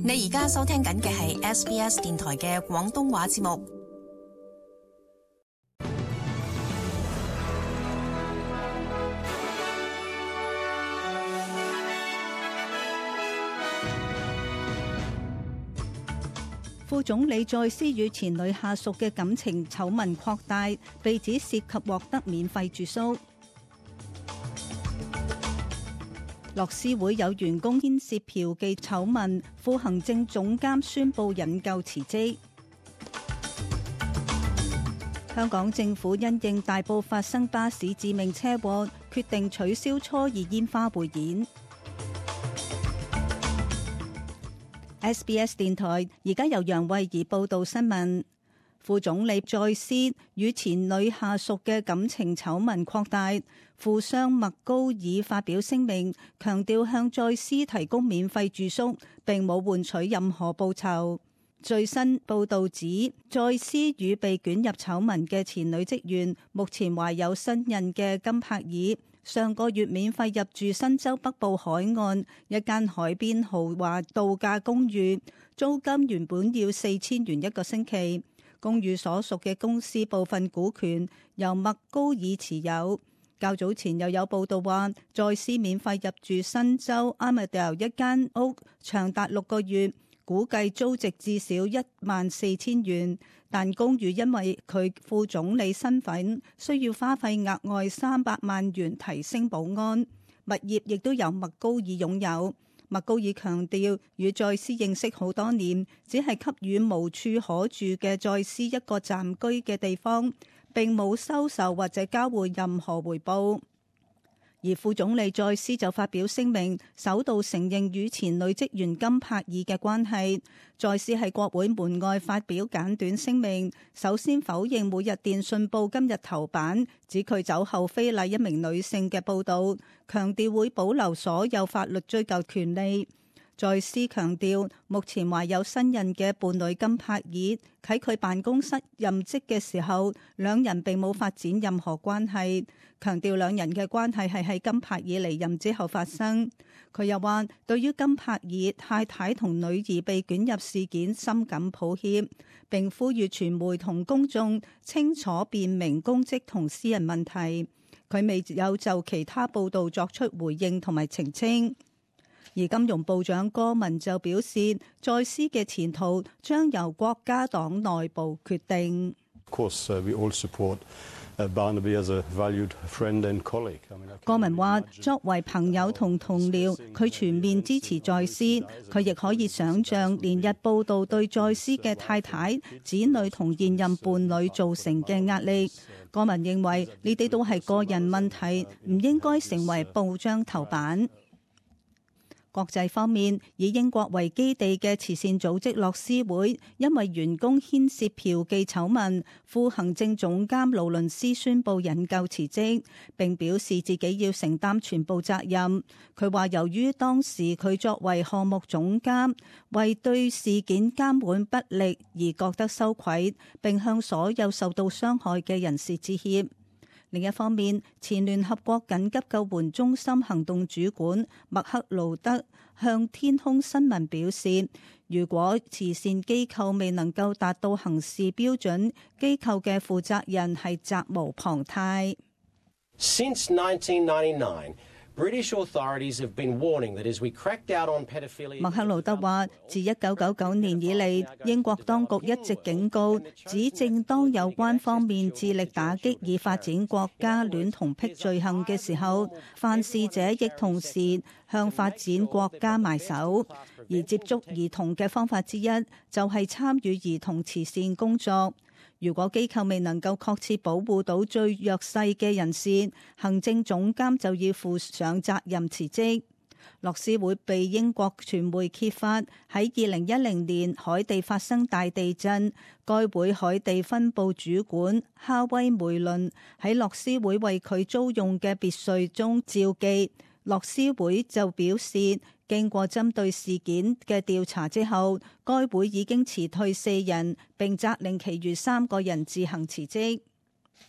你而家收聽緊嘅係 SBS 電台嘅廣東話節目。 副總理再斯與前女下屬嘅感情醜聞擴大，被指涉及獲得免費住宿。樂施會有員工牽涉嫖妓醜聞，副行政總監宣布引咎辭職。香港政府因應大埔發生巴士致命車禍，決定取消初二煙花匯演。SBS 電台而家由楊慧儀報道新聞。副總理再斯與前女下屬嘅感情醜聞擴大，富商麥高爾發表聲明，強調向再斯提供免費住宿，並冇換取任何報酬。最新報道指，再斯與被捲入醜聞嘅前女職員目前懷有身孕嘅金柏爾，上個月免費入住新州北部海岸一間海邊豪華度假公寓，租金原本要4000元一個星期。公寓所屬嘅公司部分股權由麥高爾持有。較早前又有報道話，再斯免費入住新州 Armadale 一間屋，長達6個月，估計租值至少14000元。但公寓因為佢副總理身份，需要花費額外300萬元提升保安。物業亦都由麥高爾擁有。麥高爾強調，與再斯認識好多年，只係給予無處可住嘅再斯一個暫居嘅地方，並冇收受或者交換任何回報。而副總理再斯就發表聲明，首度承認與前女職員金柏爾嘅關係。再斯喺國會門外發表簡短聲明，首先否認每日電訊報今日頭版指佢酒後非禮一名女性嘅報導，強調會保留所有法律追究權利。再斯強調，目前懷有身孕嘅伴侶金柏爾喺佢辦公室任職嘅時候，兩人並冇發展任何關係，強調兩人嘅關係係喺金柏爾離任之後發生。佢又話，對於金柏爾太太同女兒被捲入事件深感抱歉，並呼籲傳媒同公眾清楚辨明公職同私人問題。佢未有就其他報道作出回應同埋澄清。而金融部長戈文就表示，再斯嘅前途將由國家黨內部決定。戈文話，作為朋友同同僚，佢全面支持再斯。佢亦可以想像連日報道對再斯嘅太太、子女同現任伴侶造成嘅壓力。戈文認為呢啲都係個人問題，唔應該成為報章頭版。國際方面，以英國為基地嘅慈善組織樂施會，因為員工牽涉嫖妓醜聞，副行政總監勞倫斯宣布引咎辭職，並表示自己要承擔全部責任。佢話由於當時佢作為項目總監，為對事件監管不力而覺得羞愧，並向所有受到傷害嘅人士致歉。另一方面，前聯合國緊急救援中心行動主管麥克勞德向天空新聞表示，如果慈善機構未能夠達到行事標準，機構嘅負責人係責無旁貸。 Since 1999, British authorities have been warning that as we crack down on pedophilia. 麥克勞德話，自1999年以嚟，英國當局一直警告，指正當有關方面致力打擊已發展國家戀童癖罪行嘅時候，犯事者亦同時向發展國家埋手。而接觸兒童嘅方法之一，就係參與兒童慈善工作。如果機構未能夠確切保護到最弱勢嘅人士，行政總監就要負上責任辭職。樂施會被英國傳媒揭發喺2010年海地發生大地震，該會海地分部主管哈威梅倫喺樂施會為佢租用嘅別墅中召妓。樂施會就表示，經過針對事件嘅調查之後，該會已經辭退4人，並責令其餘3個人自行辭職。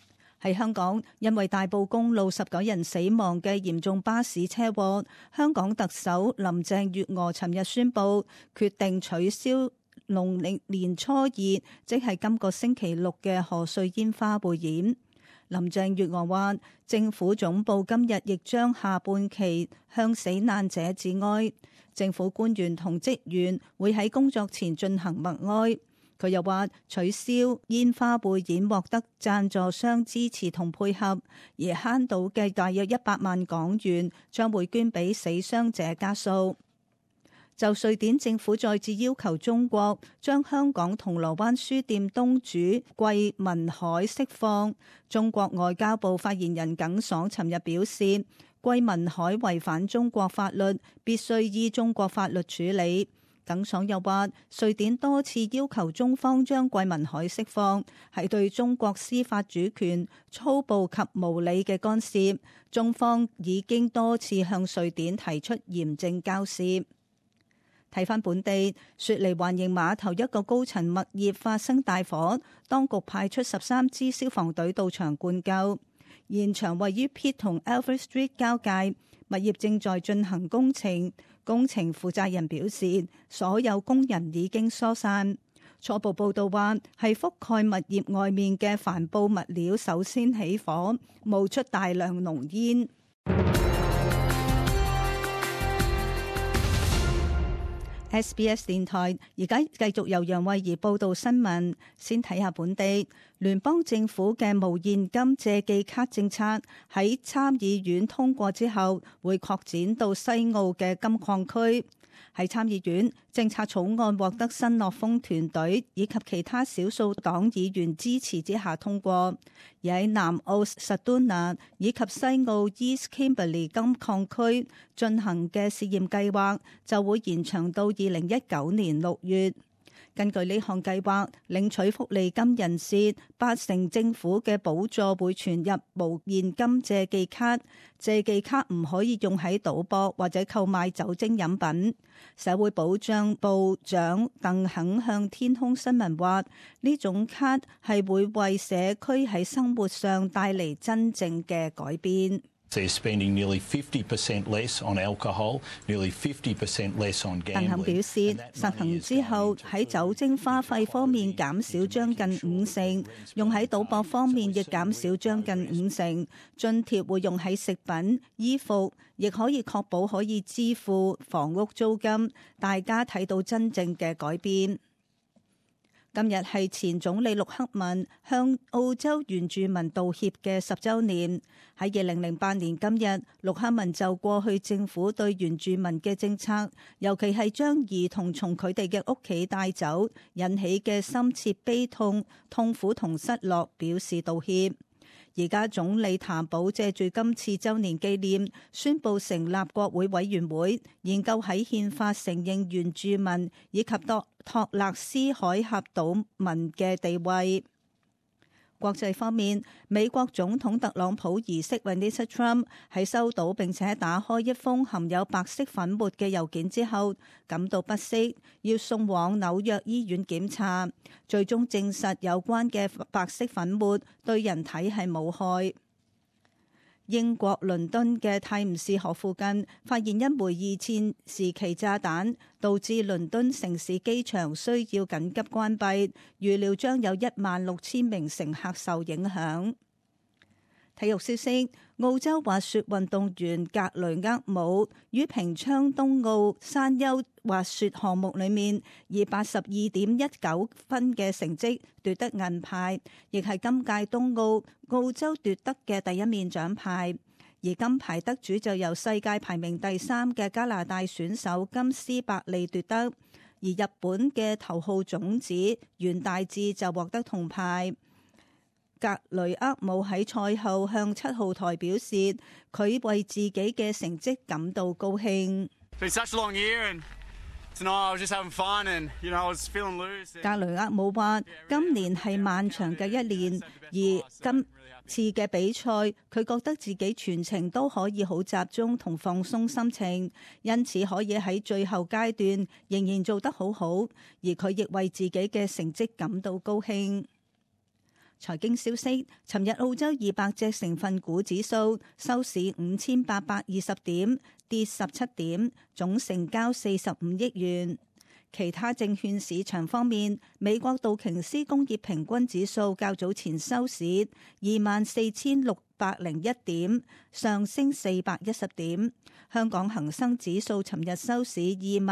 喺香港，因為大埔公路19人死亡嘅嚴重巴士車禍，香港特首林鄭月娥尋日宣布決定取消農曆年初二，即係今個星期六嘅賀歲煙花匯演。林鄭月娥話，政府總部今日亦將下半旗向死難者致哀，政府官員同職員會喺工作前進行默哀。佢又話，取消煙花匯演獲得贊助商支持同配合，而慳到嘅大約100萬港元將會捐俾死傷者家屬。就瑞典政府再次要求中國將香港銅鑼灣書店東主桂民海釋放，中國外交部發言人耿爽尋日表示，桂民海違反中國法律，必須依中國法律處理。耿爽又話，瑞典多次要求中方將桂民海釋放，係對中國司法主權粗暴及無理嘅干涉。中方已經多次向瑞典提出嚴正交涉。睇返本地，雪梨環形碼頭一個高層物業發生大火，當局派出13支消防隊到場灌救。現場位於 Pitt 同 Alfred Street 交界，物業正在進行工程。工程負責人表示，所有工人已經疏散。初步報道話，係覆蓋物業外面嘅帆布物料首先起火，冒出大量濃煙。SBS 電台而家繼續由楊慧儀報道新聞。先睇下本地，聯邦政府嘅無現金借記卡政策喺參議院通過之後，會擴展到西澳嘅金礦區。喺參議院，政策草案獲得新樂豐團隊以及其他少數黨議員支持之下通過。而喺南澳 Saduna 以及西澳 East Kimberley 金礦區進行嘅試驗計劃就會延長到2019年6月。根據呢項計劃，領取福利金人士80%政府嘅補助會存入無現金借記卡，借記卡唔可以用喺賭博或者購買酒精飲品。社會保障部長鄧肯向天空新聞話，呢種卡係會為社區喺生活上帶嚟真正嘅改變。 They're spending nearly 50% less on alcohol, nearly 50% less on gambling. 鄧肯表示，實行之後喺酒精花費方面減少將近50%，用喺賭博方面亦減少將近50%。津貼會用喺食品、衣服，亦可以確保可以支付房屋租金。大家睇到真正嘅改變。今日係前總理陸克文向澳洲原住民道歉嘅10週年。喺2008年今日，陸克文就過去政府對原住民嘅政策，尤其係將兒童從佢哋嘅屋企帶走，引起嘅深切悲痛、痛苦同失落，表示道歉。而家總理譚寶借住今次週年紀念，宣布成立國會委員會，研究喺憲法承認原住民以及托勒斯海峽島民嘅地位。國際方面，美國總統特朗普兒媳 Vanessa Trump 喺收到並且打開一封含有白色粉末嘅郵件之後，感到不適，要送往紐約醫院檢查，最終證實有關嘅白色粉末對人體係冇害。英國倫敦嘅泰晤士河附近發現一枚二戰時期炸彈，導致倫敦城市機場需要緊急關閉，預料將有16000名乘客受影響。體育消息，澳洲滑雪運動員格雷厄姆於平昌冬奧山丘滑雪項目裏面以82.19分嘅成績奪得銀牌，亦係今屆冬奧澳洲奪得嘅第一面獎牌。而金牌得主就由世界排名第3嘅加拿大選手金斯伯利奪得，而日本嘅頭號種子袁大志就獲得銅牌。格雷厄姆喺賽後向7號台表示，佢為自己嘅成績感到高興。格雷厄姆話：今年係漫長嘅一年，而今次嘅比賽，佢覺得自己全程都可以好集中同放鬆心情，因此可以喺最後階段仍然做得好好，而佢亦為自己嘅成績感到高興。 財經消息，尋日澳洲200隻成分股指數收市5820點，跌17點，總成交45億元。其他證券市場方面，美國道瓊斯工業平均指數較早前收市24,601點，上升410點。香港恒生指數尋日收市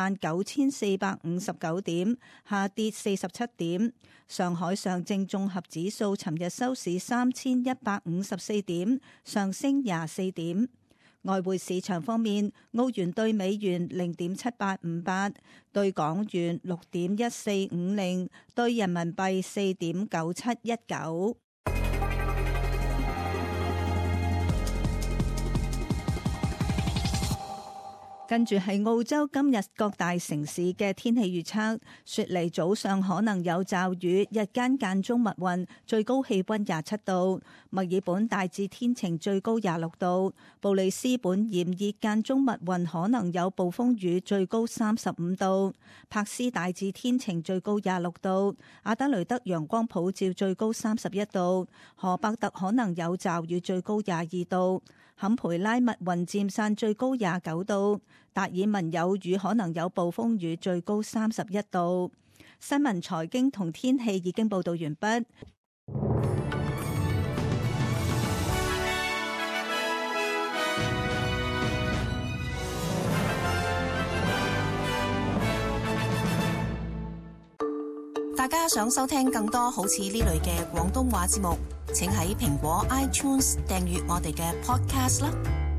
29,459點，下跌47點。上海上證綜合指數尋日收市3,154點，上升24點。外匯市場方面，澳元兌美元0.7858，兌港元6.1450，兌人民幣4.9719。跟住係澳洲今日各大城市嘅天氣預測：雪梨早上可能有驟雨，日間間中密雲，最高氣溫27度；墨爾本大致天晴，最高26度；布里斯本炎熱間中密雲，可能有暴風雨，最高35度；柏斯大致天晴，最高26度；阿德雷德陽光普照，最高31度；荷伯特可能有驟雨，最高22度；坎培拉密雲漸散，最高29度。達爾文有雨，可能有暴風雨，最高31度。新聞、財經同天氣已經報道完畢。 大家想收聽更多好似呢類嘅廣東話節目，請喺蘋果 iTunes 訂閱我哋嘅 Podcast 啦。